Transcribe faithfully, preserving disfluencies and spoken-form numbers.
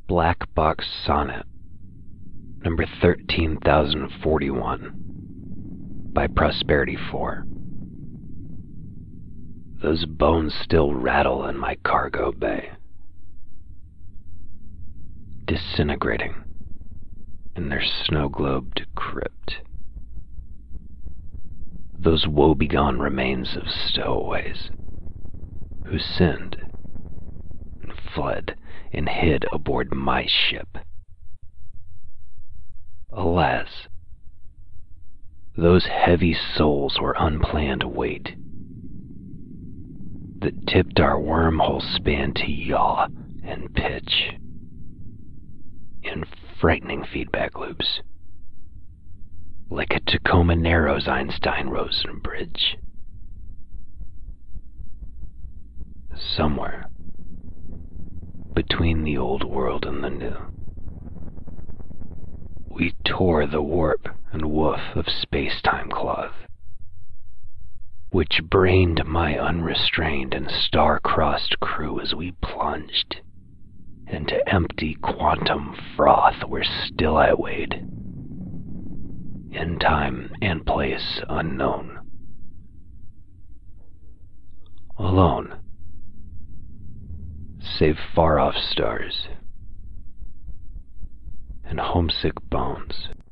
Black Box Sonnet, number thirteen thousand forty-one, by Prosperity four. Those bones still rattle in my cargo bay, disintegrating in their snow-globed crypt. Those woebegone remains of stowaways who sinned and fled and hid aboard my ship. Alas, those heavy souls were unplanned weight that tipped our wormhole span to yaw and pitch in frightening feedback loops, like a Tacoma Narrows Einstein-Rosen bridge. Somewhere between the old world and the new, we tore the warp and woof of space-time cloth, which brained my unrestrained and star-crossed crew as we plunged into empty quantum froth where still I wade, in time and place unknown, alone, save far-off stars and homesick bones.